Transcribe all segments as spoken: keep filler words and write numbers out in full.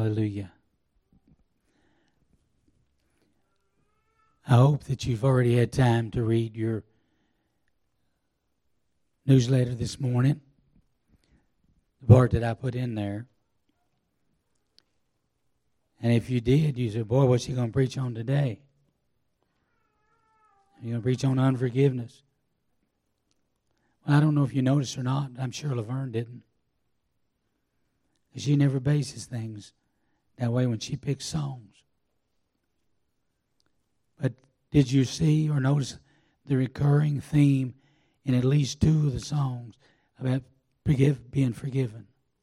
Hallelujah. I hope that you've already had time to read your newsletter this morning, the part that I put in there. And if you did, you said, boy, what's he going to preach on today? You're going to preach on unforgiveness. Well, I don't know if you noticed or not. I'm sure Laverne didn't. She never bases things that way when she picks songs. But did you see or notice the recurring theme in at least two of the songs about forgive, being forgiven?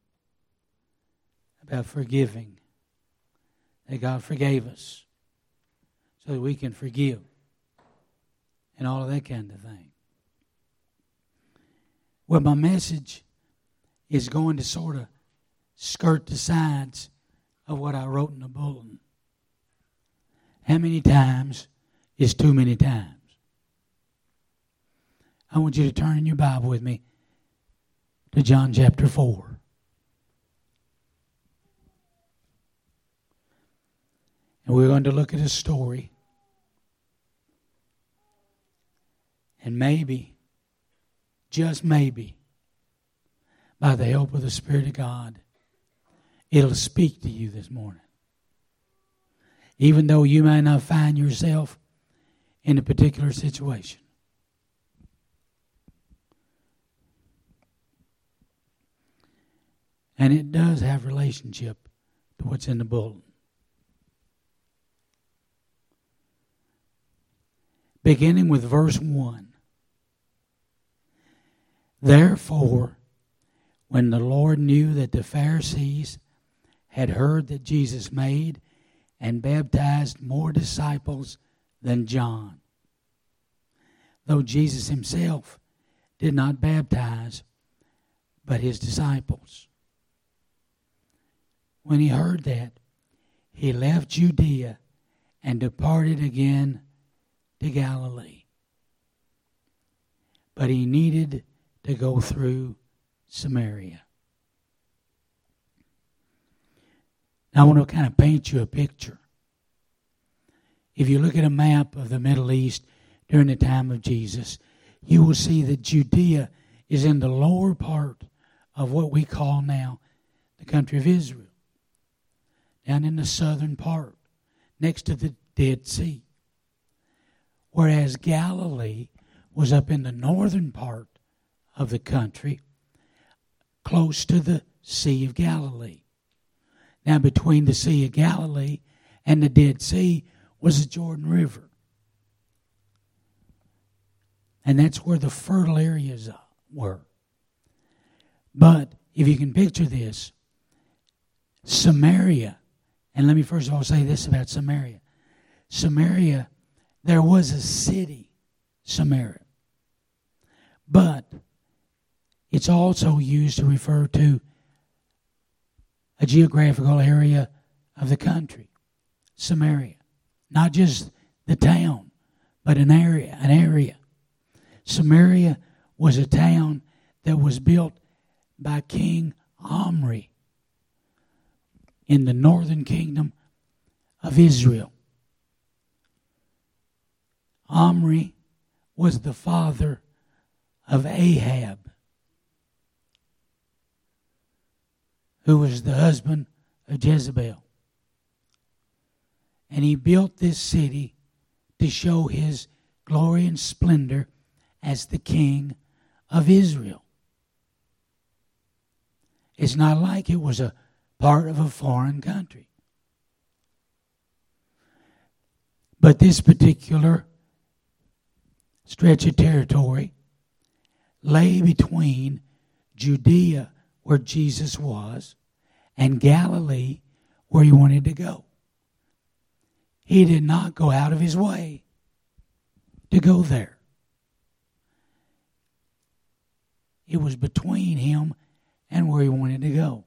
About forgiving. That God forgave us so that we can forgive. And all of that kind of thing. Well, my message is going to sort of skirt the sides of what I wrote in the bulletin. How many times is too many times? I want you to turn in your Bible with me to John chapter four. And we're going to look at a story. And maybe, just maybe, by the help of the Spirit of God, it'll speak to you this morning. Even though you may not find yourself in a particular situation. And it does have relationship to what's in the bulletin. Beginning with verse one. Therefore, when the Lord knew that the Pharisees had heard that Jesus made and baptized more disciples than John, though Jesus himself did not baptize, but his disciples. When he heard that, he left Judea and departed again to Galilee. But he needed to go through Samaria. Now I want to kind of paint you a picture. If you look at a map of the Middle East during the time of Jesus, you will see that Judea is in the lower part of what we call now the country of Israel. Down in the southern part, next to the Dead Sea. Whereas Galilee was up in the northern part of the country, close to the Sea of Galilee. Now between the Sea of Galilee and the Dead Sea was the Jordan River. And that's where the fertile areas were. But if you can picture this, Samaria, and let me first of all say this about Samaria. Samaria, there was a city, Samaria. But it's also used to refer to a geographical area of the country, Samaria. Not just the town, but an area, an area. Samaria was a town that was built by King Omri in the northern kingdom of Israel. Omri was the father of Ahab, who was the husband of Jezebel. And he built this city to show his glory and splendor as the king of Israel. It's not like it was a part of a foreign country. But this particular stretch of territory lay between Judea, where Jesus was, and Galilee, where he wanted to go. He did not go out of his way to go there. It was between him and where he wanted to go.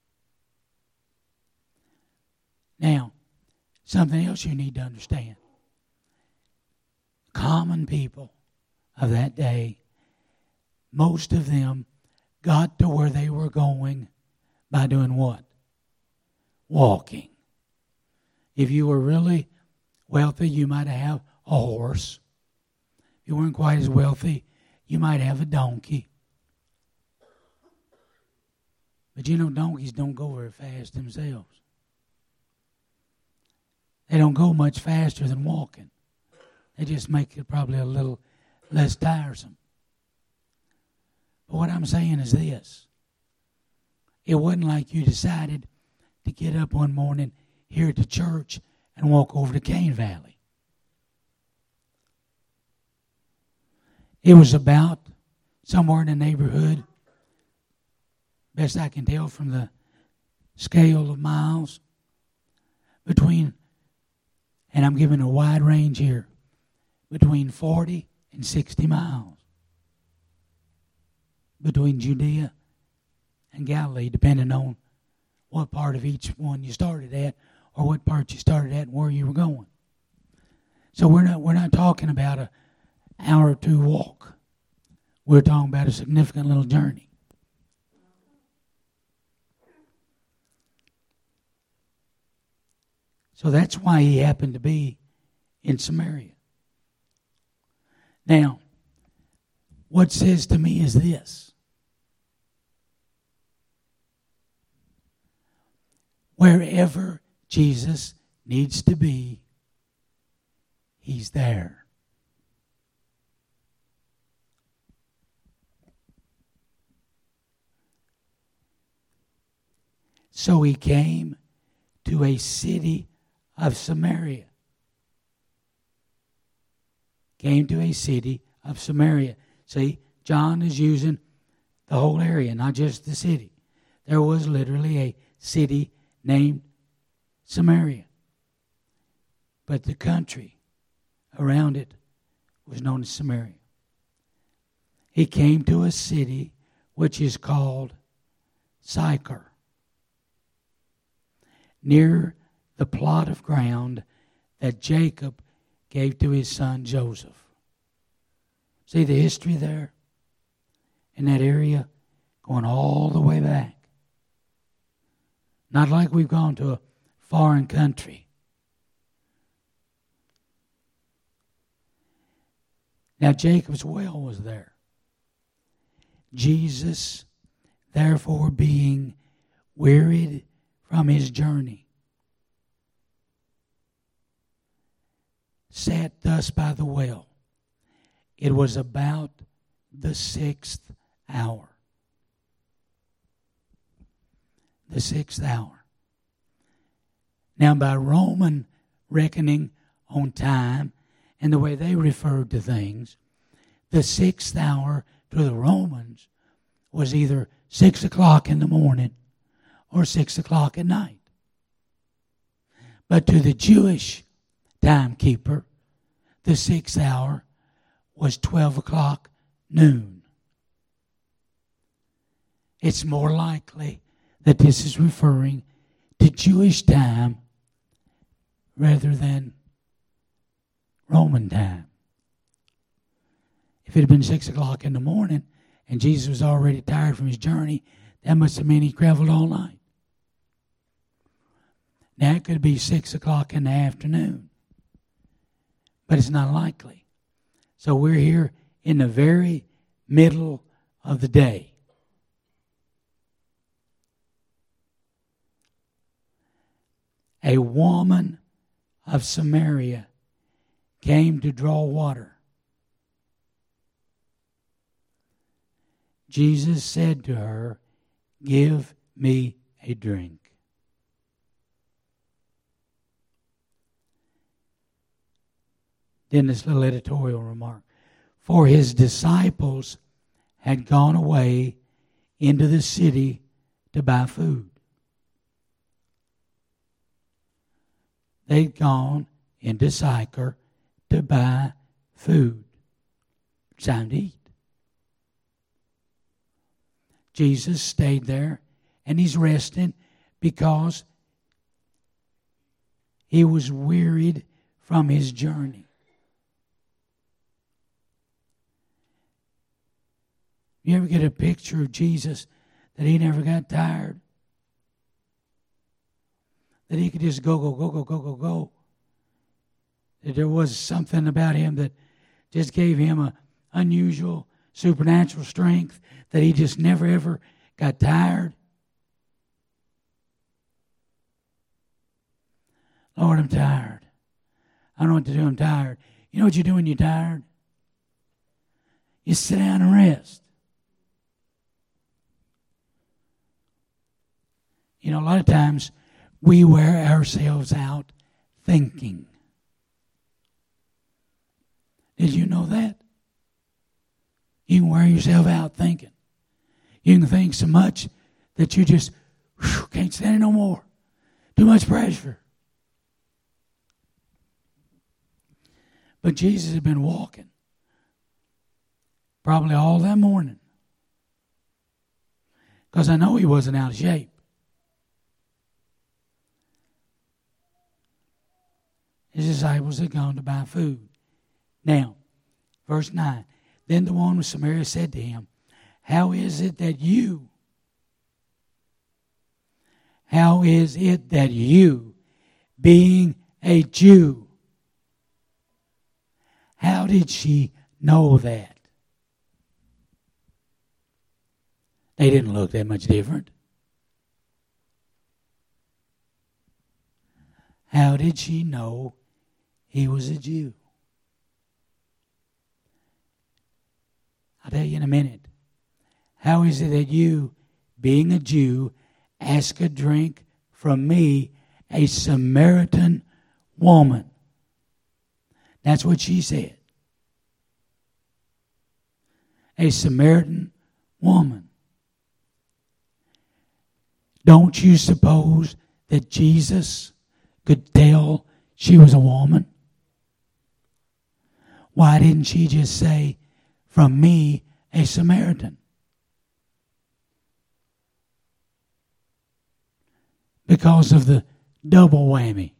Now, something else you need to understand. Common people of that day, most of them got to where they were going by doing what? walking. If you were really wealthy, you might have a horse. If you weren't quite as wealthy, you might have a donkey. But you know, donkeys don't go very fast themselves. They don't go much faster than walking. They just make it probably a little less tiresome. But what I'm saying is this. It wasn't like you decided to get up one morning here at the church and walk over to Cane Valley. It was about somewhere in the neighborhood, best I can tell from the scale of miles, between, and I'm giving a wide range here, between forty and sixty miles. Between Judea and Galilee, depending on what part of each one you started at, or what part you started at and where you were going. So we're not we're not talking about an hour or two walk. We're talking about a significant little journey. So that's why he happened to be in Samaria. Now, what says to me is this. Wherever Jesus needs to be, he's there. So he came to a city of Samaria. Came to a city of Samaria. See, John is using the whole area, not just the city. There was literally a city named Samaria. But the country around it was known as Samaria. He came to a city which is called Sychar, near the plot of ground that Jacob gave to his son Joseph. See the history there in that area going all the way back. Not like we've gone to a foreign country. Now Jacob's well was there. Jesus, therefore, being wearied from his journey, sat thus by the well. It was about the sixth hour. The sixth hour. Now, by Roman reckoning on time and the way they referred to things, the sixth hour to the Romans was either six o'clock in the morning or six o'clock at night. But to the Jewish timekeeper, the sixth hour was twelve o'clock noon. It's more likely that this is referring to Jewish time rather than Roman time. If it had been six o'clock in the morning and Jesus was already tired from his journey, that must have meant he traveled all night. Now it could be six o'clock in the afternoon, but it's not likely. So we're here in the very middle of the day. A woman of Samaria came to draw water. Jesus said to her, "Give me a drink." Then this little editorial remark. For his disciples had gone away into the city to buy food. They'd gone into Sychar to buy food. Time to eat. Jesus stayed there and he's resting because he was wearied from his journey. You ever get a picture of Jesus that he never got tired? that he could just go, go, go, go, go, go, go. That there was something about him that just gave him a unusual supernatural strength, that he just never ever got tired. Lord, I'm tired. I don't know what to do. I'm tired. You know what you do when you're tired? You sit down and rest. You know, a lot of times we wear ourselves out thinking. Did you know that? You can wear yourself out thinking. You can think so much that you just whew, can't stand it no more. Too much pressure. But Jesus had been walking probably all that morning, because I know he wasn't out of shape. His disciples had gone to buy food. Now, verse nine. Then the woman of Samaria said to him, How is it that you, how is it that you, being a Jew, how did she know that? They didn't look that much different. How did she know he was a Jew? I'll tell you in a minute. How is it that you, being a Jew, ask a drink from me, a Samaritan woman? That's what she said. A Samaritan woman. Don't you suppose that Jesus could tell she was a woman? Why didn't she just say, from me, a Samaritan? Because of the double whammy.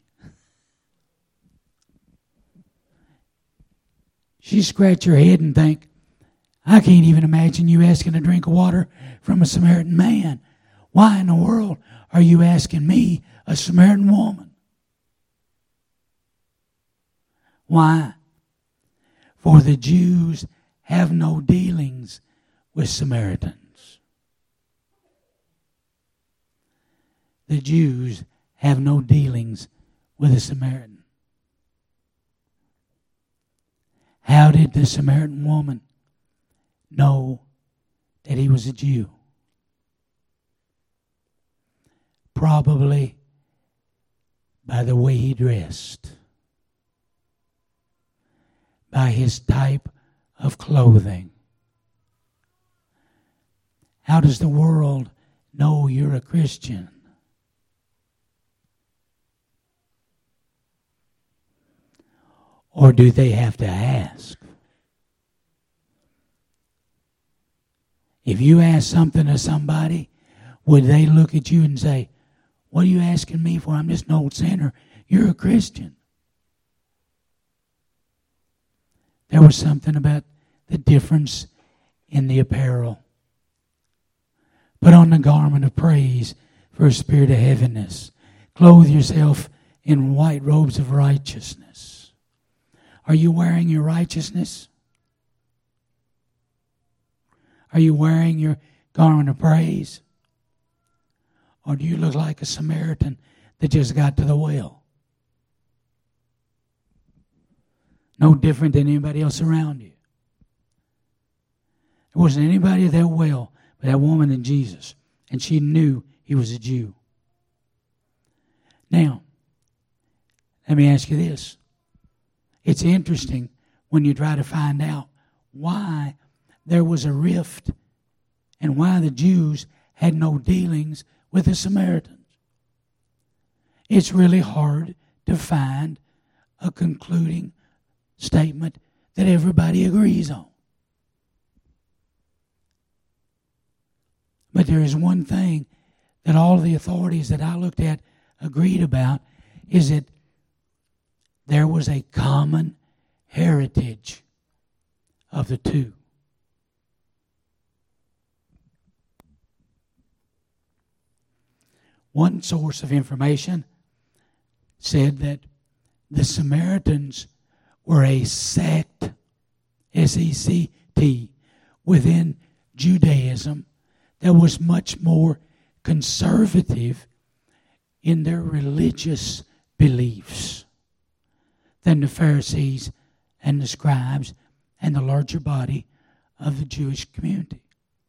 She scratch her head and think, I can't even imagine you asking a drink of water from a Samaritan man. Why in the world are you asking me, a Samaritan woman? Why? For the Jews have no dealings with Samaritans. The Jews have no dealings with a Samaritan. How did the Samaritan woman know that he was a Jew? Probably by the way he dressed, by his type of clothing. How does the world know you're a Christian? Or do they have to ask? If you ask something to somebody, would they look at you and say, what are you asking me for? I'm just an old sinner. You're a Christian. There was something about the difference in the apparel. Put on the garment of praise for a spirit of heaviness. Clothe yourself in white robes of righteousness. Are you wearing your righteousness? Are you wearing your garment of praise? Or do you look like a Samaritan that just got to the well? No different than anybody else around you. There wasn't anybody at that well but that woman and Jesus. And she knew he was a Jew. Now, let me ask you this. It's interesting when you try to find out why there was a rift and why the Jews had no dealings with the Samaritans. It's really hard to find a concluding statement that everybody agrees on. But there is one thing that all the authorities that I looked at agreed about, is that there was a common heritage of the two. One source of information said that the Samaritans were a sect, S E C T, within Judaism that was much more conservative in their religious beliefs than the Pharisees and the scribes and the larger body of the Jewish community.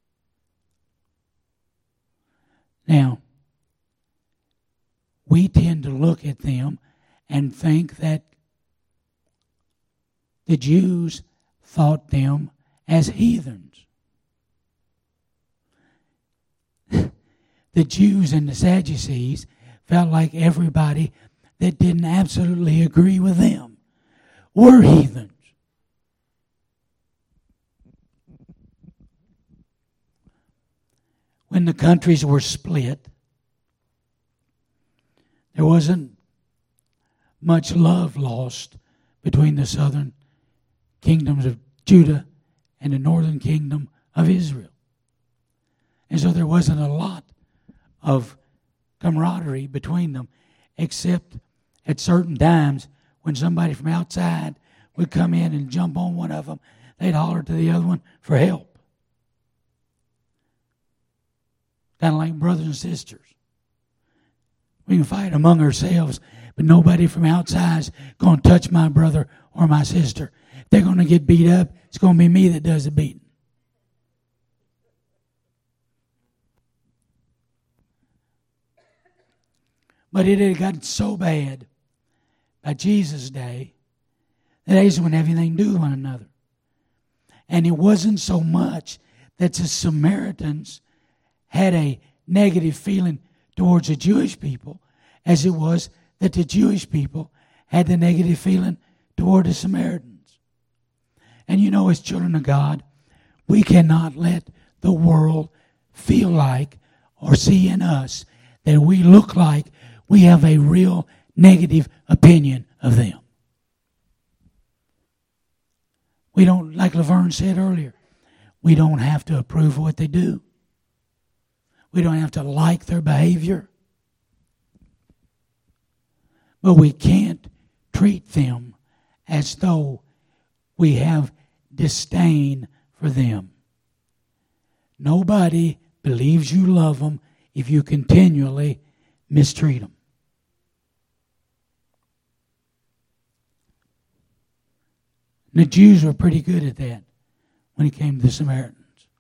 Now, we tend to look at them and think that the Jews thought them as heathens. The Jews and the Sadducees felt like everybody that didn't absolutely agree with them were heathens. When the countries were split, there wasn't much love lost between the southern kingdoms of Judah and the northern kingdom of Israel. And so there wasn't a lot of camaraderie between them, except at certain times when somebody from outside would come in and jump on one of them, they'd holler to the other one for help. Kind of like brothers and sisters. We can fight among ourselves, but nobody from outside is going to touch my brother or my sister. If they're going to get beat up, it's going to be me that does the beating. But it had gotten so bad by Jesus' day that they just wouldn't have anything to do with one another. And it wasn't so much that the Samaritans had a negative feeling towards the Jewish people as it was that the Jewish people had the negative feeling toward the Samaritans. And you know, as children of God, we cannot let the world feel like or see in us that we look like we have a real negative opinion of them. We don't, like Laverne said earlier, we don't have to approve of what they do. We don't have to like their behavior. But we can't treat them as though we have disdain for them. Nobody believes you love them if you continually mistreat them. And the Jews were pretty good at that when it came to the Samaritans.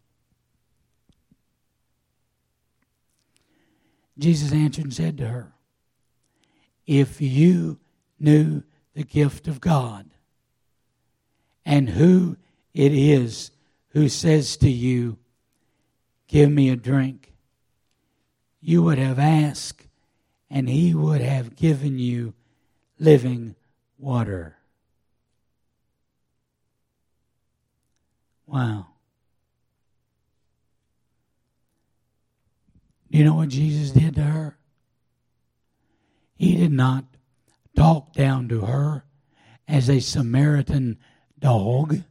Jesus answered and said to her, if you knew the gift of God and who it is who says to you, give me a drink, you would have asked and he would have given you living water. Wow. Do you know what Jesus did to her? He did not talk down to her as a Samaritan dog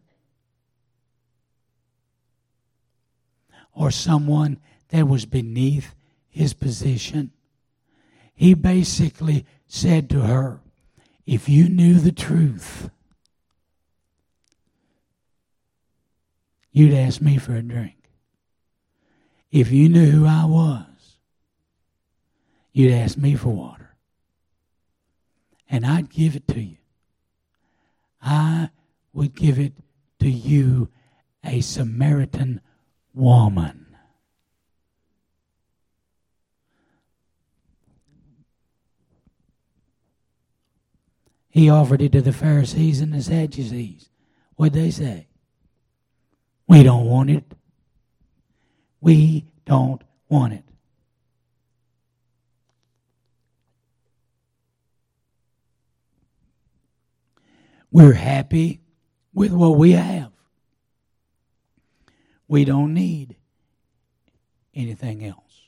or someone that was beneath his position. He basically said to her, if you knew the truth, you'd ask me for a drink. If you knew who I was, you'd ask me for water. And I'd give it to you. I would give it to you, a Samaritan woman. He offered it to the Pharisees and the Sadducees. What'd they say? We don't want it. We don't want it. We're happy with what we have. We don't need anything else.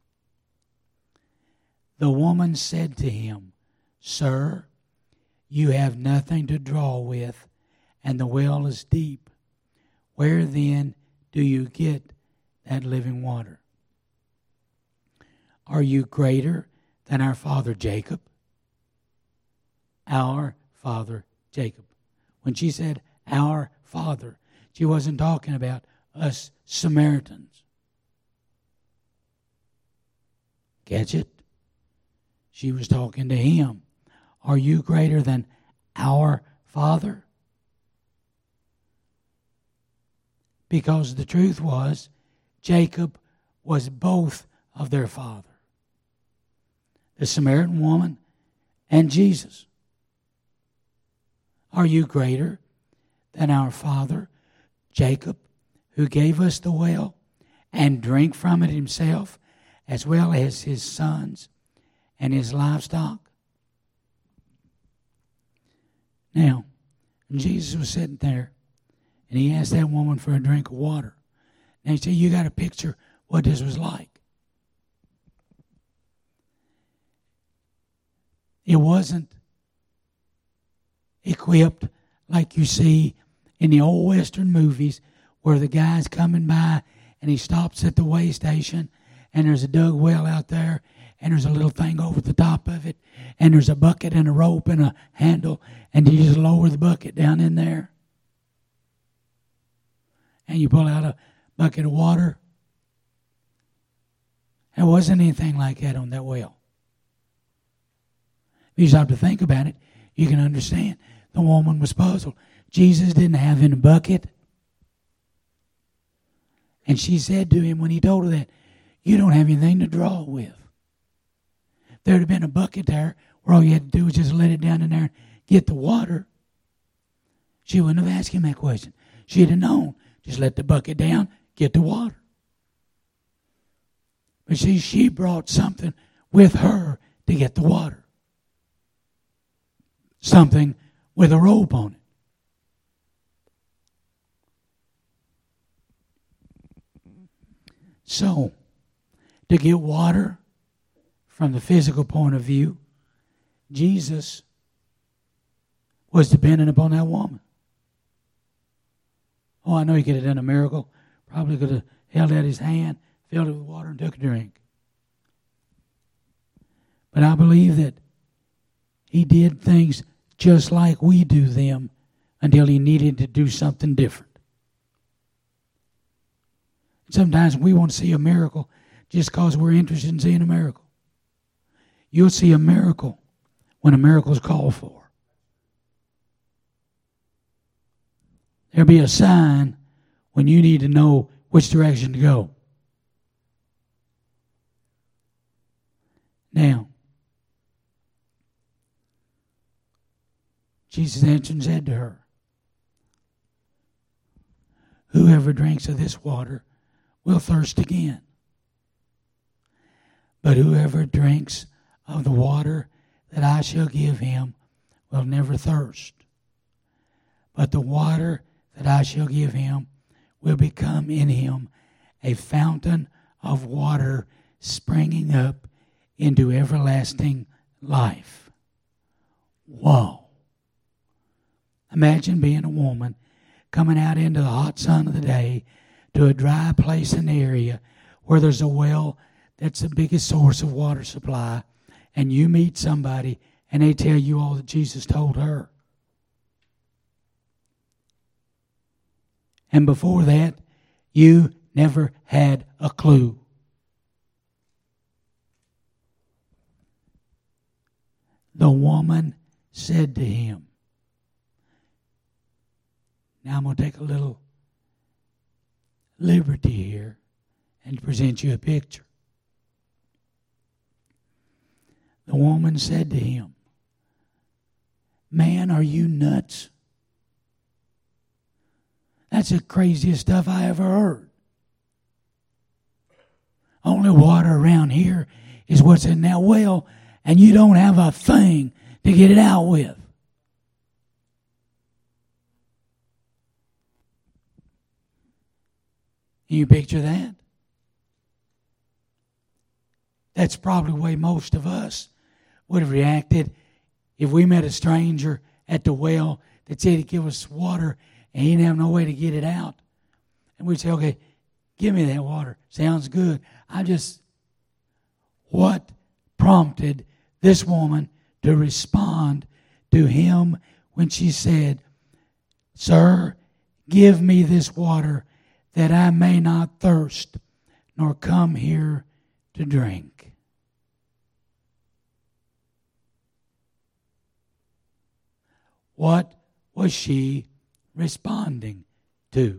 The woman said to him, Sir, you have nothing to draw with, and the well is deep. Where then do you get that living water? Are you greater than our father Jacob, our father Jacob. When she said our father, she wasn't talking about us Samaritans. Catch it? She was talking to him. Are you greater than our father? Because the truth was, Jacob was both of their father. The Samaritan woman and Jesus. Are you greater than our father, Jacob, who gave us the well and drank from it himself, as well as his sons and his livestock? Now, Jesus was sitting there, and he asked that woman for a drink of water. Now he said, you got to picture what this was like. It wasn't equipped like you see in the old Western movies where the guy's coming by and he stops at the way station and there's a dug well out there and there's a little thing over the top of it and there's a bucket and a rope and a handle and you just lower the bucket down in there and you pull out a bucket of water. There wasn't anything like that on that well. If you stop to think about it, you can understand. The woman was puzzled. Jesus didn't have in a bucket. And she said to him when he told her that, you don't have anything to draw with. If there had been a bucket there where all you had to do was just let it down in there and get the water, she wouldn't have asked him that question. She'd have known. Just let the bucket down, get the water. But see, she brought something with her to get the water. Something with a rope on it. So, to get water from the physical point of view, Jesus was dependent upon that woman. Oh, I know he could have done a miracle. Probably could have held out his hand, filled it with water, and took a drink. But I believe that he did things just like we do them until he needed to do something different. Sometimes we want to see a miracle just because we're interested in seeing a miracle. You'll see a miracle when a miracle is called for. There'll be a sign when you need to know which direction to go. Now, Jesus answered and said to her, whoever drinks of this water will thirst again. But whoever drinks of the water that I shall give him will never thirst. But the water that I shall give him will become in him a fountain of water springing up into everlasting life. Whoa. Imagine being a woman coming out into the hot sun of the day to a dry place in the area where there's a well that's the biggest source of water supply, and you meet somebody and they tell you all that Jesus told her. And before that, you never had a clue. The woman said to him, now I'm going to take a little liberty here and present you a picture. The woman said to him, man, are you nuts? That's the craziest stuff I ever heard. Only water around here is what's in that well, and you don't have a thing to get it out with. Can you picture that? That's probably the way most of us would have reacted if we met a stranger at the well that said he'd give us water and he didn't have no way to get it out. And we'd say, okay, give me that water. Sounds good. I just, what prompted this woman to respond to him when she said, Sir, give me this water that I may not thirst, nor come here to drink. What was she responding to?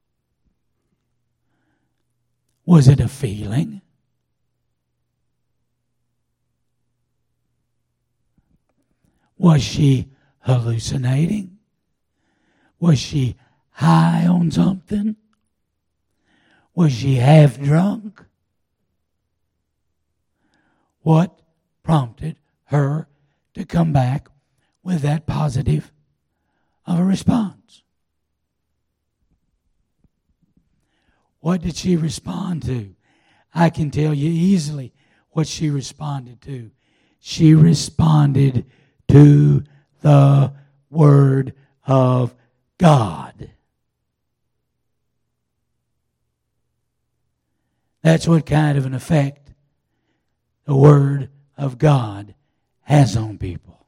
Was it a feeling? Was she hallucinating? Was she high on something? Was she half drunk? What prompted her to come back with that positive of a response? What did she respond to? I can tell you easily what she responded to. She responded to the Word of God. That's what kind of an effect the Word of God has on people.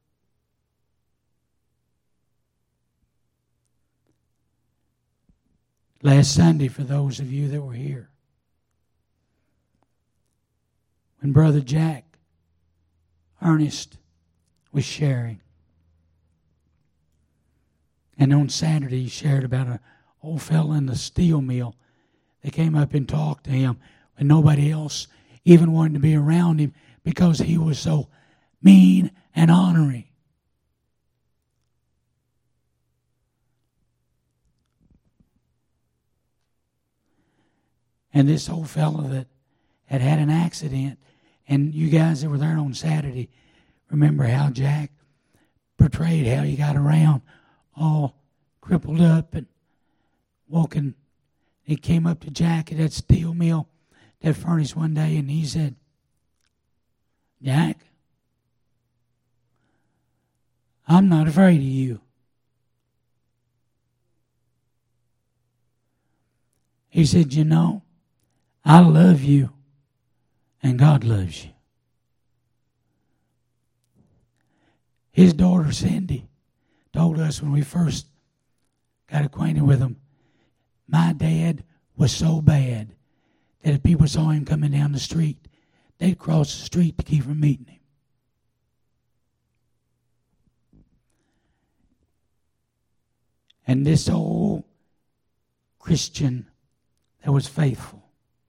Last Sunday, for those of you that were here, when Brother Jack Ernest was sharing, and on Saturday he shared about an old fella in the steel mill that came up and talked to him when nobody else even wanted to be around him because he was so mean and ornery. And this old fella that had had an accident, and you guys that were there on Saturday remember how Jack portrayed how he got around all crippled up and walking. He came up to Jack at that steel mill, that furnace one day, and he said, Jack, I'm not afraid of you. He said, you know, I love you and God loves you. His daughter Cindy told us when we first got acquainted with him, my dad was so bad that if people saw him coming down the street, they'd cross the street to keep from meeting him. And this old Christian that was faithful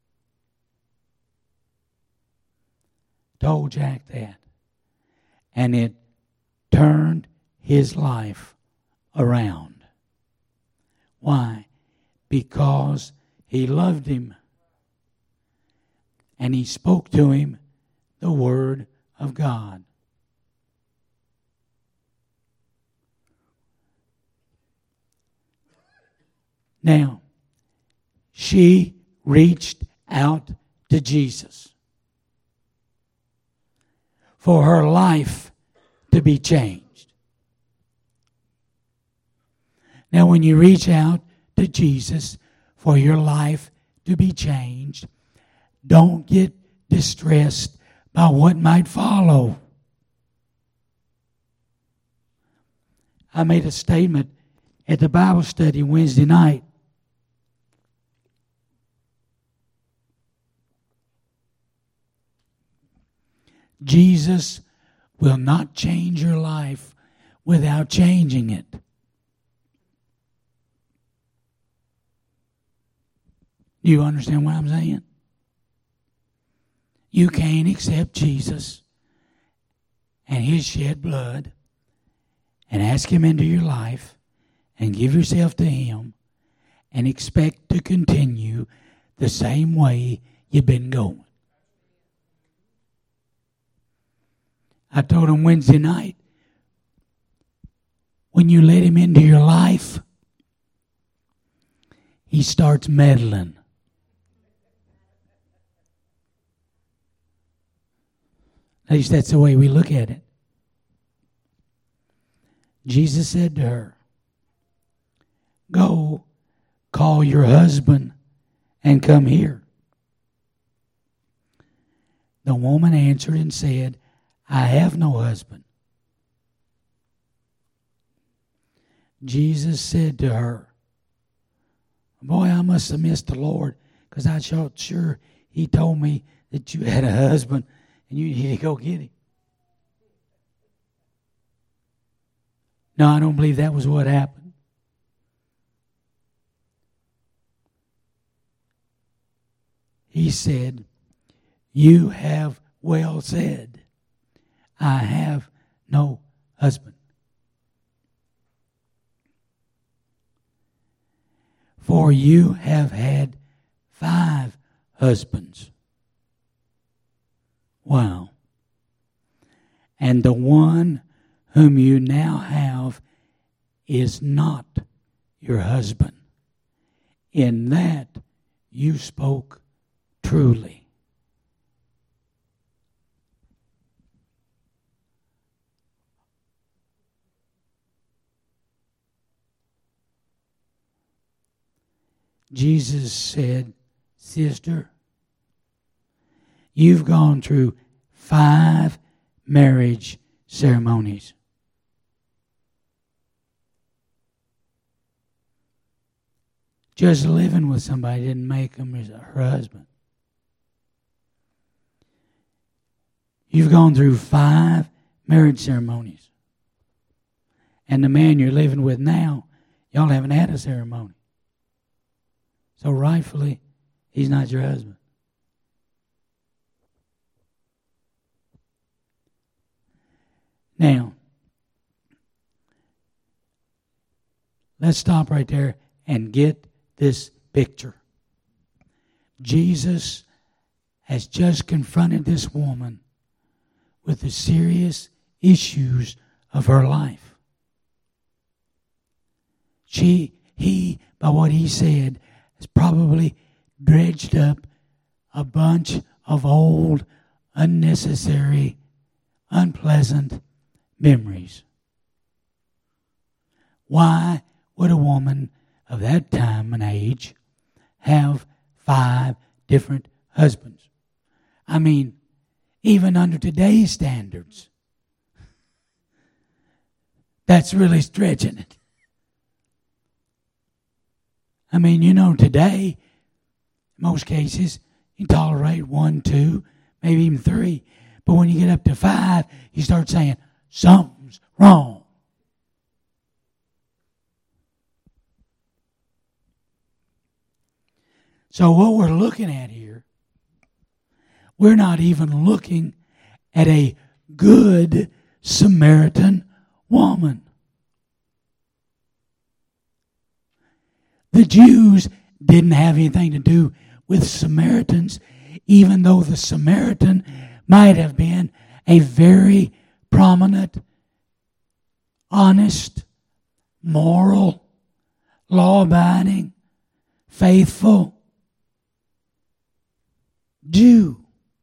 told Jack that. And it turned his life around. Why? Because he loved him. And he spoke to him the Word of God. Now, she reached out to Jesus for her life to be changed. Now, when you reach out to Jesus for your life to be changed, don't get distressed by what might follow. I made a statement at the Bible study Wednesday night. Jesus will not change your life without changing it. Do you understand what I'm saying? You can't accept Jesus and His shed blood and ask Him into your life and give yourself to Him and expect to continue the same way you've been going. I told him Wednesday night, when you let Him into your life, He starts meddling. At least that's the way we look at it. Jesus said to her, go, call your husband and come here. The woman answered and said, I have no husband. Jesus said to her, boy, I must have missed the Lord, because I felt sure he told me that you had a husband and you need to go get him. No, I don't believe that was what happened. He said, you have well said, I have no husband. For you have had five husbands. Wow. And the one whom you now have is not your husband. In that you spoke truly. Jesus said, sister, you've gone through five marriage ceremonies. Just living with somebody didn't make him her husband. You've gone through five marriage ceremonies. And the man you're living with now, y'all haven't had a ceremony. So rightfully, he's not your husband. Now, let's stop right there and get this picture. Jesus has just confronted this woman with the serious issues of her life. She, he, by what he said, has probably dredged up a bunch of old, unnecessary, unpleasant memories. Why would a woman of that time and age have five different husbands? I mean, even under today's standards, that's really stretching it. I mean, you know, today, in most cases, you tolerate one, two, maybe even three. But when you get up to five, you start saying, something's wrong. So what we're looking at here, we're not even looking at a good Samaritan woman. The Jews didn't have anything to do with Samaritans, even though the Samaritan might have been a very prominent, honest, moral, law-abiding, faithful Jew,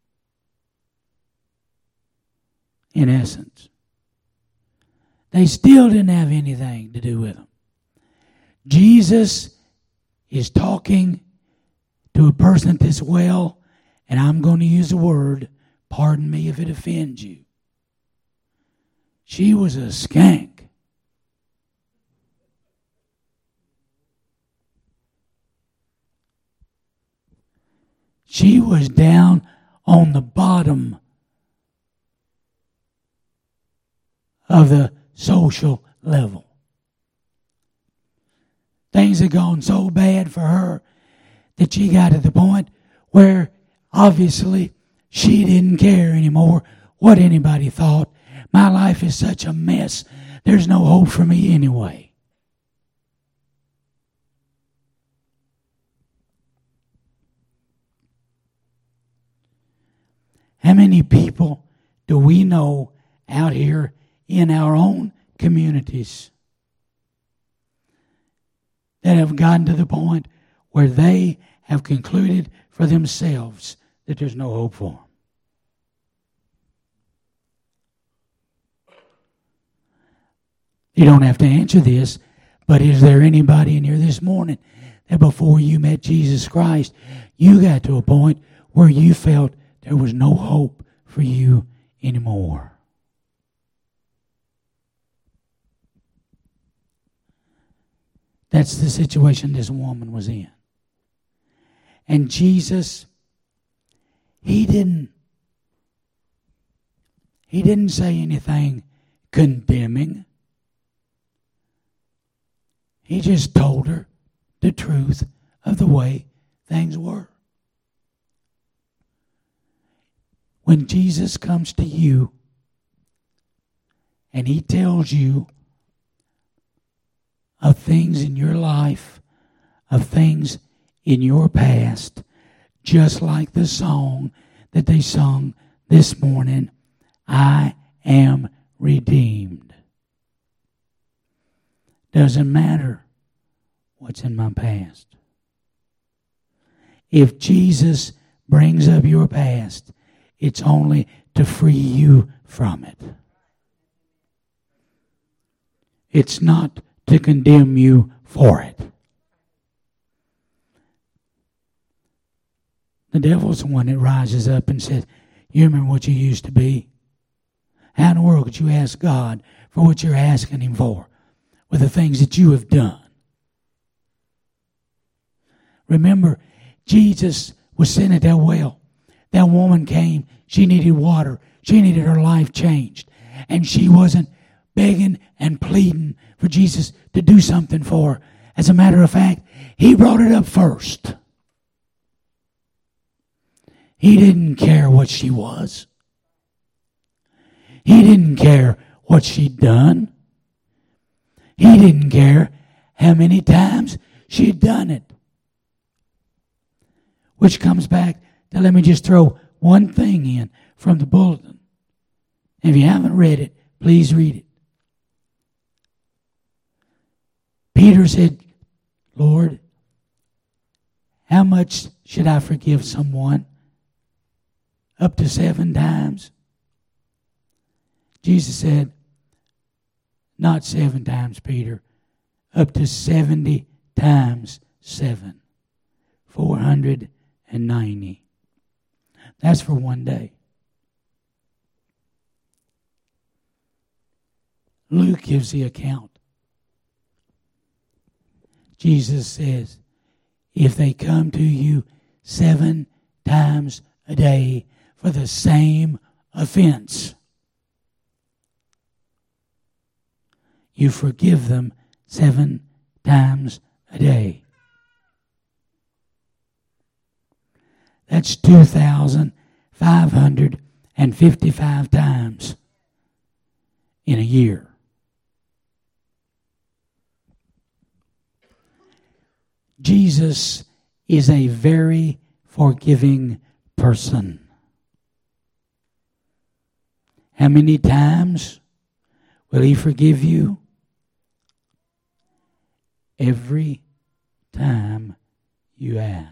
in essence. They still didn't have anything to do with them. Jesus is talking to a person at this well, and I'm going to use a word, pardon me if it offends you. She was a skank. She was down on the bottom of the social level. Things had gone so bad for her that she got to the point where obviously she didn't care anymore what anybody thought. My life is such a mess. There's no hope for me anyway. How many people do we know out here in our own communities that have gotten to the point where they have concluded for themselves that there's no hope for them? You don't have to answer this, but is there anybody in here this morning that before you met Jesus Christ, you got to a point where you felt there was no hope for you anymore? That's the situation this woman was in. And Jesus, he didn't, he didn't say anything condemning. He just told her the truth of the way things were. When Jesus comes to you and he tells you of things in your life, of things in your past, just like the song that they sung this morning, I am redeemed. Doesn't matter what's in my past. If Jesus brings up your past, it's only to free you from it. It's not to condemn you for it. The devil's the one that rises up and says, you remember what you used to be? How in the world could you ask God for what you're asking him for with the things that you have done? Remember, Jesus was sitting at that well. That woman came. She needed water. She needed her life changed. And she wasn't begging and pleading for Jesus to do something for her. As a matter of fact, he brought it up first. He didn't care what she was. He didn't care what she'd done. He didn't care how many times she'd done it. Which comes back to, let me just throw one thing in from the bulletin. If you haven't read it, please read it. Peter said, Lord, how much should I forgive someone? Up to seven times? Jesus said, not seven times, Peter. Up to seventy times seven. Four hundred and ninety. That's for one day. Luke gives the account. Jesus says, if they come to you seven times a day for the same offense, you forgive them seven times a day. That's two thousand five hundred fifty-five times in a year. Jesus is a very forgiving person. How many times will he forgive you? Every time you ask.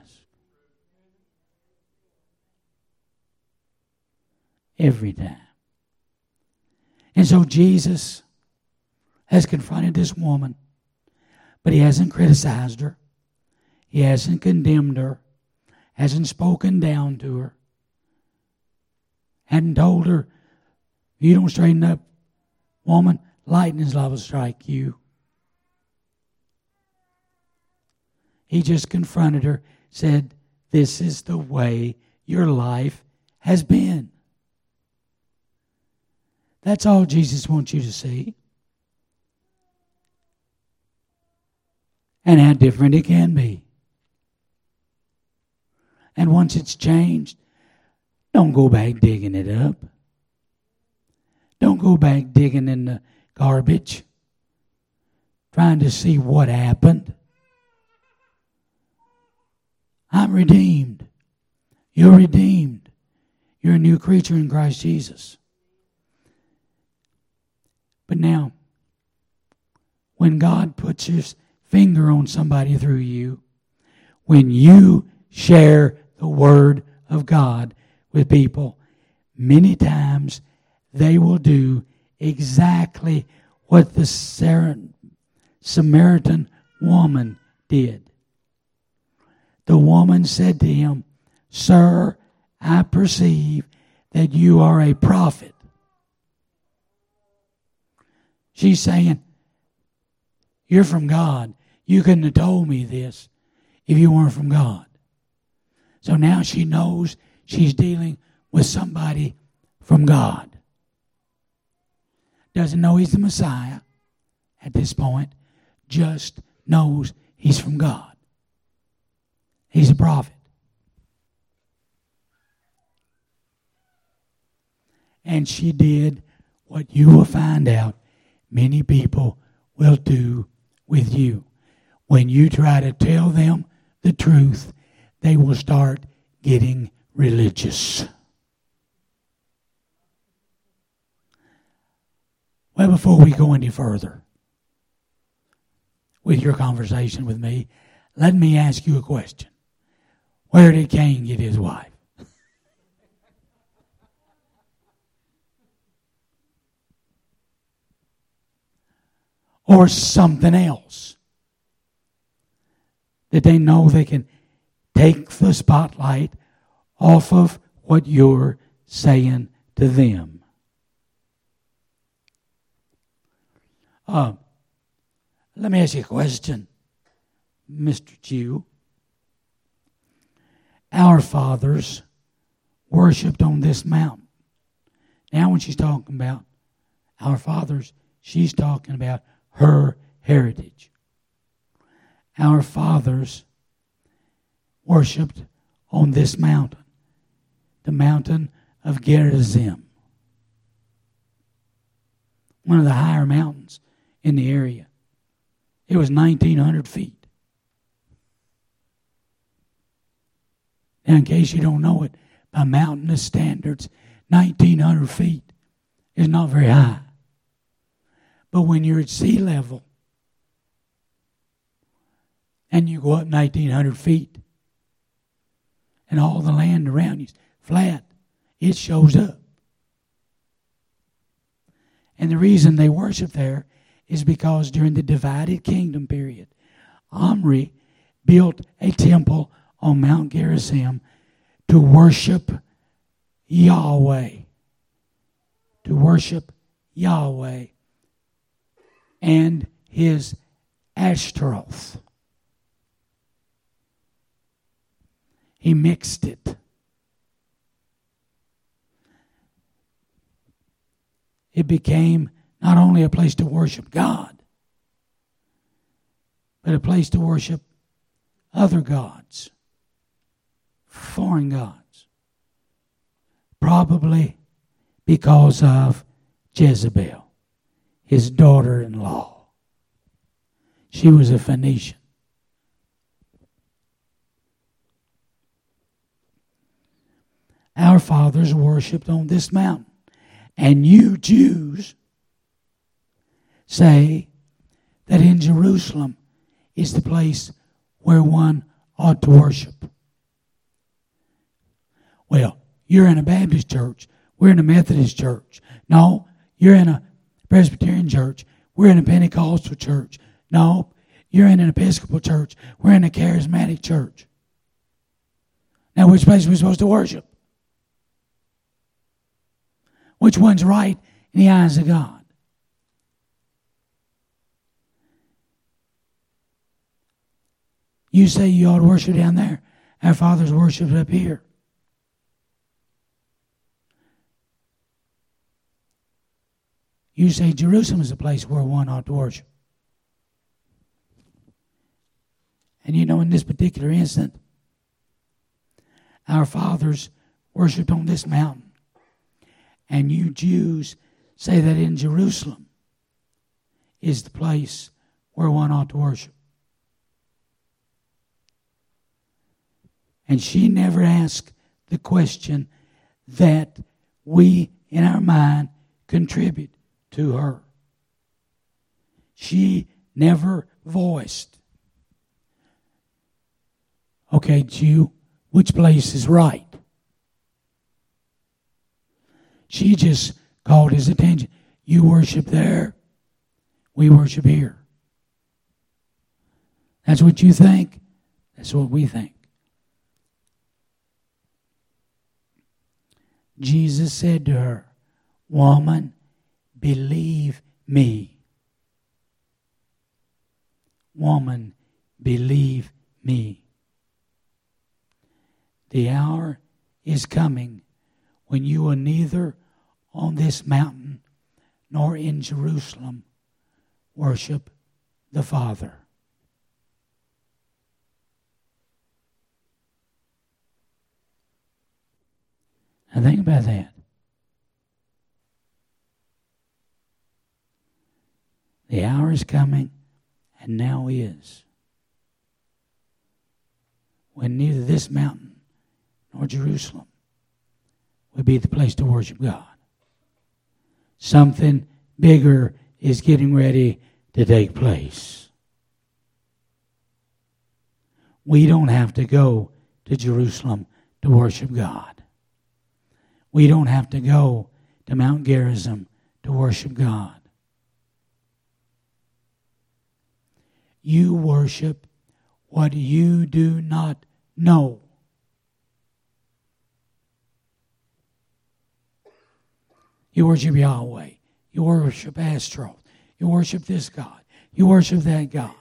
Every time. And so Jesus has confronted this woman, but he hasn't criticized her. He hasn't condemned her. Hasn't spoken down to her. Hadn't told her, if you don't straighten up, woman, lightning's liable to strike you. He just confronted her, said, this is the way your life has been. That's all Jesus wants you to see. And how different it can be. And once it's changed, don't go back digging it up. Don't go back digging in the garbage, trying to see what happened. I'm redeemed. You're redeemed. You're a new creature in Christ Jesus. But now, when God puts his finger on somebody through you, when you share the Word of God with people, many times they will do exactly what the Samaritan woman did. The woman said to him, Sir, I perceive that you are a prophet. She's saying, you're from God. You couldn't have told me this if you weren't from God. So now she knows she's dealing with somebody from God. Doesn't know he's the Messiah at this point. Just knows he's from God. He's a prophet. And she did what you will find out many people will do with you. When you try to tell them the truth, they will start getting religious. Well, before we go any further with your conversation with me, let me ask you a question. Where did Cain get his wife? Or something else that they know they can take the spotlight off of what you're saying to them. Uh, let me ask you a question, Mister Jew. Our fathers worshipped on this mountain. Now when she's talking about our fathers, she's talking about her heritage. Our fathers worshipped on this mountain, the mountain of Gerizim, one of the higher mountains in the area. It was nineteen hundred feet. Now, in case you don't know it, by mountainous standards, nineteen hundred feet is not very high. But when you're at sea level and you go up nineteen hundred feet and all the land around you is flat, it shows up. And the reason they worship there is because during the divided kingdom period, Omri built a temple on Mount Gerizim to worship Yahweh. To worship Yahweh and his Ashtaroth. He mixed it. It became not only a place to worship God, but a place to worship other gods, foreign gods, probably because of Jezebel, his daughter-in-law. She was a Phoenician. Our fathers worshipped on this mountain. And you Jews say that in Jerusalem is the place where one ought to worship. Well, you're in a Baptist church. We're in a Methodist church. No, you're in a Presbyterian church. We're in a Pentecostal church. No, you're in an Episcopal church. We're in a Charismatic church. Now, which place are we supposed to worship? Which one's right in the eyes of God? You say you ought to worship down there. Our fathers worshiped up here. You say Jerusalem is a place where one ought to worship. And you know, in this particular instant, our fathers worshipped on this mountain. And you Jews say that in Jerusalem is the place where one ought to worship. And she never asked the question that we, in our mind, contribute to her. She never voiced, okay, Jew, which place is right? She just called his attention. You worship there, we worship here. That's what you think. That's what we think. Jesus said to her, woman, believe me. woman, believe me. The hour is coming when you will neither on this mountain nor in Jerusalem worship the Father. Now think about that. The hour is coming, and now is, when neither this mountain nor Jerusalem will be the place to worship God. Something bigger is getting ready to take place. We don't have to go to Jerusalem to worship God. We don't have to go to Mount Gerizim to worship God. You worship what you do not know. You worship Yahweh. You worship Ashtaroth. You worship this God. You worship that God.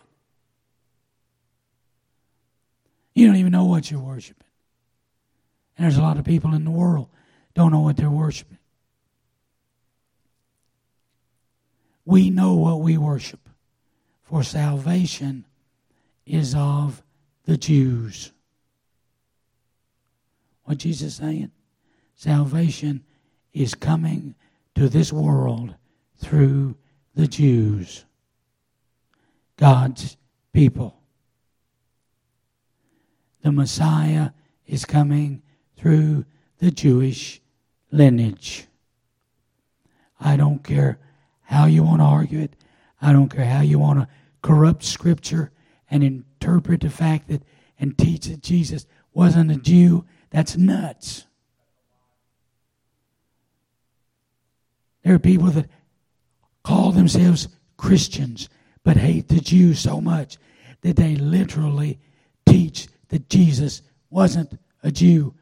You don't even know what you're worshiping. And there's a lot of people in the world don't know what they're worshiping. We know what we worship. For salvation is of the Jews. What Jesus is saying? Salvation is coming to this world through the Jews, God's people. The Messiah is coming through the Jewish lineage. I don't care how you want to argue it. I don't care how you want to corrupt Scripture and interpret the fact that and teach that Jesus wasn't a Jew. That's nuts. There are people that call themselves Christians but hate the Jews so much that they literally teach that Jesus wasn't a Jew.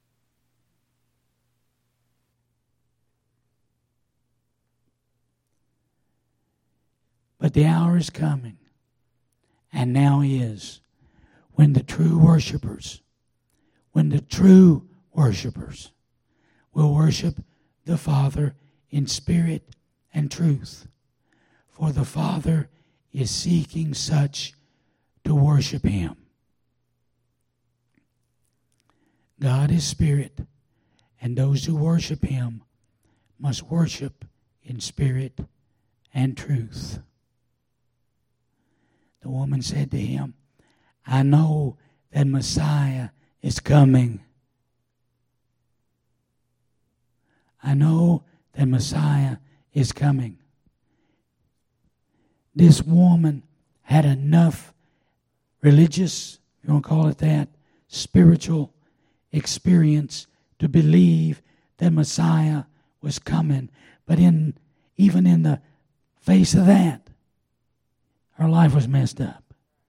But the hour is coming, and now is, when the true worshipers, when the true worshipers will worship the Father in spirit and truth. For the Father is seeking such to worship Him. God is spirit, and those who worship Him must worship in spirit and truth. The woman said to him, I know that Messiah is coming. I know that Messiah is coming. This woman had enough religious, if you want to call it that, spiritual experience to believe that Messiah was coming. But in even in the face of that, her life was messed up.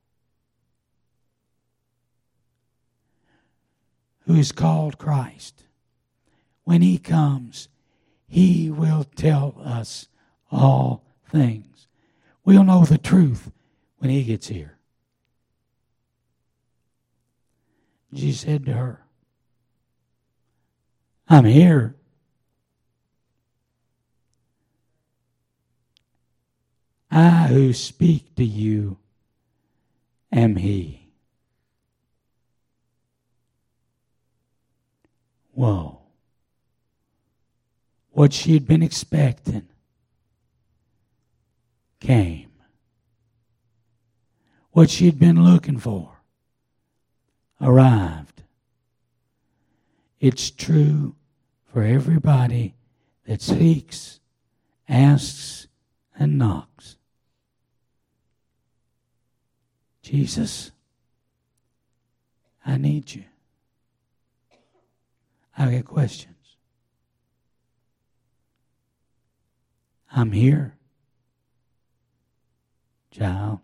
Who is called Christ. When He comes, He will tell us all things. We'll know the truth when He gets here. Jesus said to her, I'm here. I who speak to you am He. Whoa. What she had been expecting came. What she had been looking for arrived. It's true for everybody that seeks, asks, and knocks. Jesus, I need you. I got questions. I'm here, child.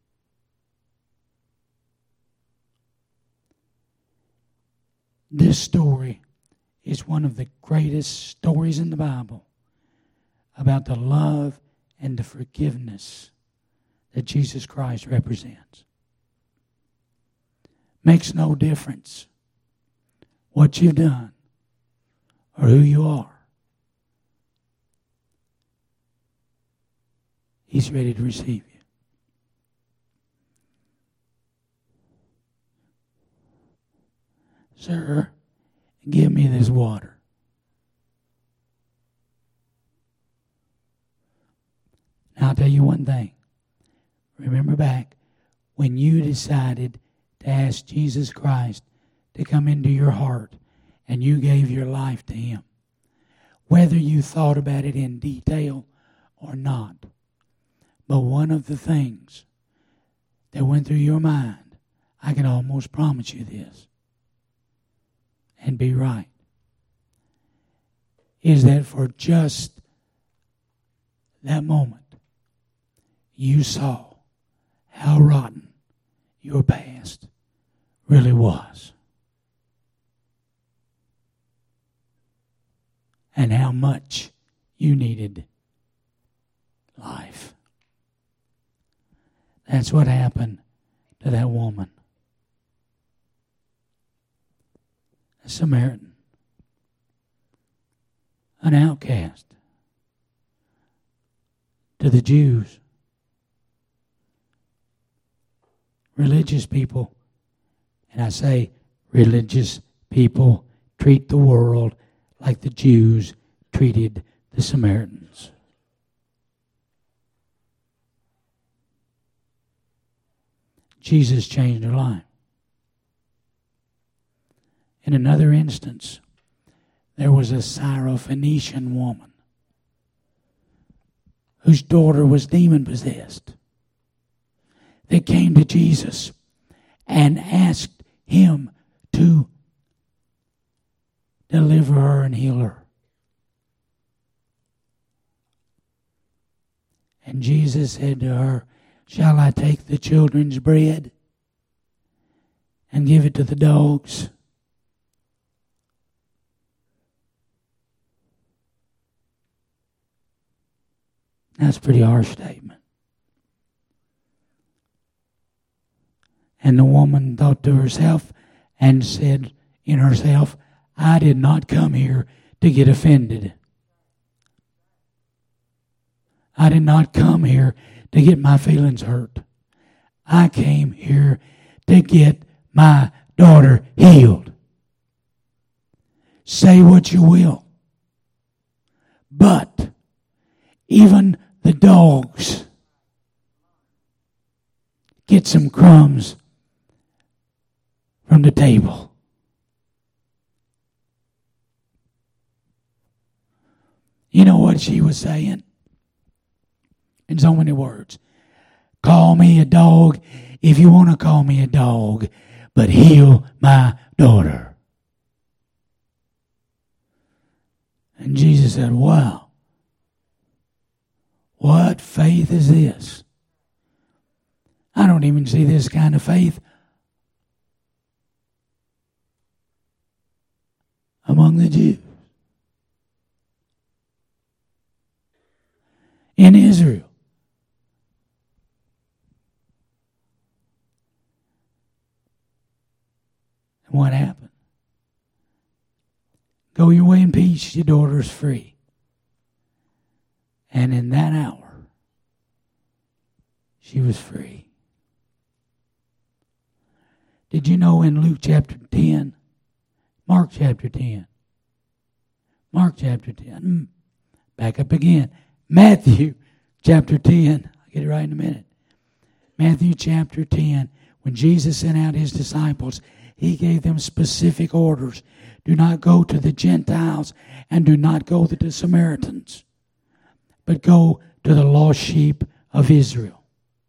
This story is one of the greatest stories in the Bible about the love and the forgiveness that Jesus Christ represents. Makes no difference what you've done or who you are. He's ready to receive you. Sir, give me this water. Now I'll tell you one thing. Remember back when you decided to ask Jesus Christ to come into your heart and you gave your life to Him. Whether you thought about it in detail or not. But one of the things that went through your mind, I can almost promise you this, and be right, is that for just that moment, you saw how rotten your past really was. And how much you needed life. That's what happened to that woman. A Samaritan. An outcast. To the Jews. Religious people, and I say religious people, treat the world like the Jews treated the Samaritans. Jesus changed her life. In another instance, there was a Syrophoenician woman whose daughter was demon-possessed that came to Jesus and asked Him to deliver her and heal her. And Jesus said to her, "Shall I take the children's bread and give it to the dogs?" That's a pretty harsh statement. And the woman thought to herself and said in herself, "I did not come here to get offended. I did not come here to get my feelings hurt. I came here to get my daughter healed. Say what you will, but even the dogs get some crumbs from the table." You know what she was saying? In so many words. Call me a dog if you want to call me a dog, but heal my daughter. And Jesus said, "Wow, what faith is this? I don't even see this kind of faith among the Jews in Israel." And what happened? Go your way in peace, your daughter's free. And in that hour, she was free. Did you know in Luke chapter ten, Mark chapter ten, Mark chapter ten, back up again, Matthew chapter ten, I'll get it right in a minute. Matthew chapter ten, when Jesus sent out His disciples, He gave them specific orders. Do not go to the Gentiles and do not go to the Samaritans, but go to the lost sheep of Israel.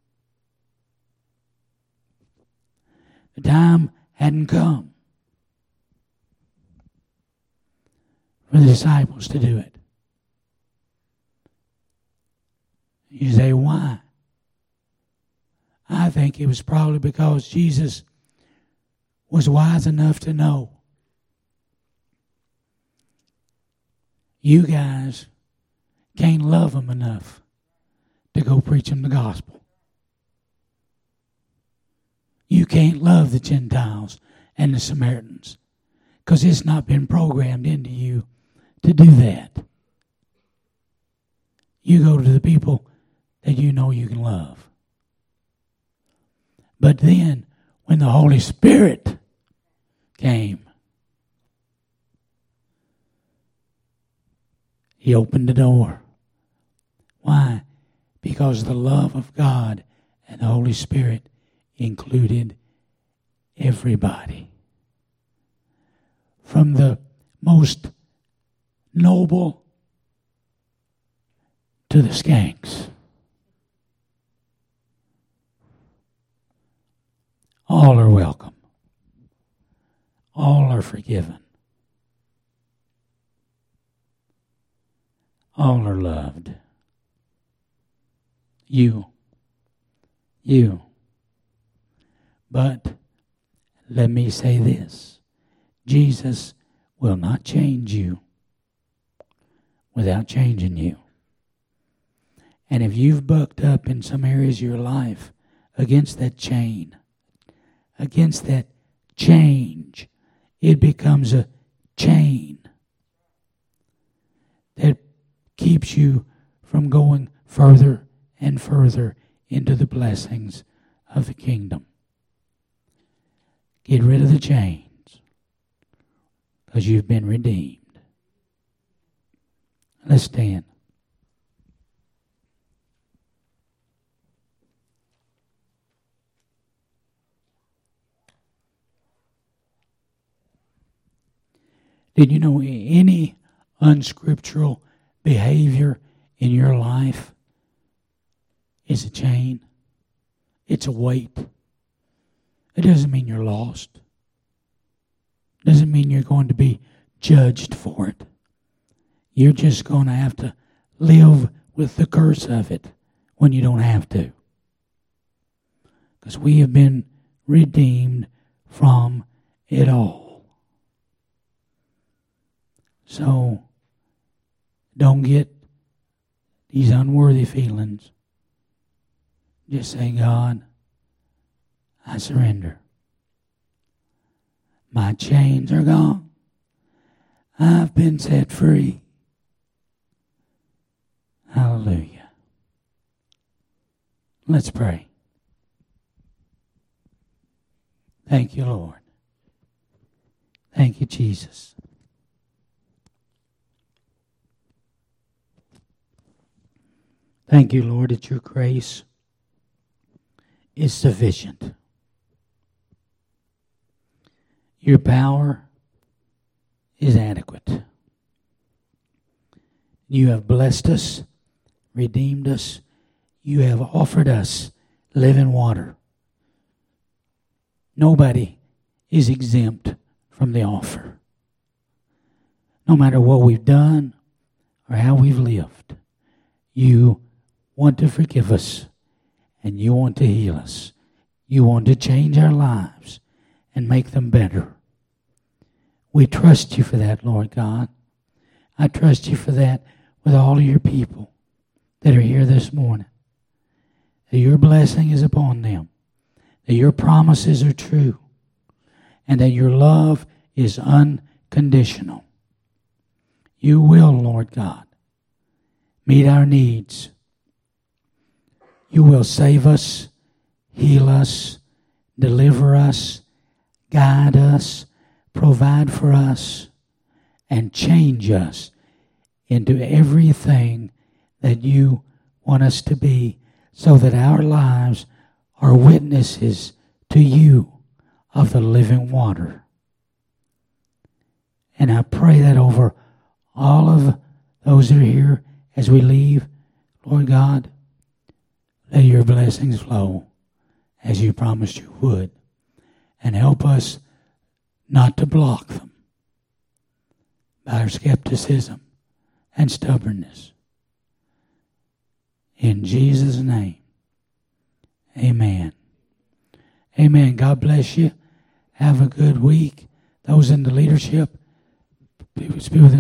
The time hadn't come for the disciples to do it. You say, why? I think it was probably because Jesus was wise enough to know you guys can't love them enough to go preach them the gospel. you can't love the Gentiles and the Samaritans because it's not been programmed into you to do that. You go to the people that you know you can love. But then, when the Holy Spirit came, He opened the door. Why? Because the love of God and the Holy Spirit included everybody. From the most noble to the skanks. All are welcome. All are forgiven. All are loved. You. You. But let me say this. Jesus will not change you without changing you. And if you've bucked up in some areas of your life against that chain, against that change, it becomes a chain that keeps you from going further and further into the blessings of the kingdom. Get rid of the chains because you've been redeemed. Let's stand. Did you know any unscriptural behavior in your life is a chain? It's a weight. It doesn't mean you're lost. It doesn't mean you're going to be judged for it. You're just going to have to live with the curse of it when you don't have to. Because we have been redeemed from it all. So, don't get these unworthy feelings. Just say, God, I surrender. My chains are gone. I've been set free. Hallelujah. Let's pray. Thank you, Lord. Thank you, Jesus. Thank you, Lord, that your grace is sufficient. Your power is adequate. You have blessed us, redeemed us. You have offered us living water. Nobody is exempt from the offer. No matter what we've done or how we've lived, you want to forgive us, and you want to heal us. You want to change our lives and make them better. We trust you for that, Lord God. I trust you for that with all of your people that are here this morning. That your blessing is upon them. That your promises are true. And that your love is unconditional. You will, Lord God, meet our needs. You will save us, heal us, deliver us, guide us, provide for us, and change us into everything that you want us to be, so that our lives are witnesses to you of the living water. And I pray that over all of those that are here as we leave, Lord God, let your blessings flow as you promised you would, and help us not to block them by our skepticism and stubbornness. In Jesus' name, amen. Amen. God bless you. Have a good week. Those in the leadership, be with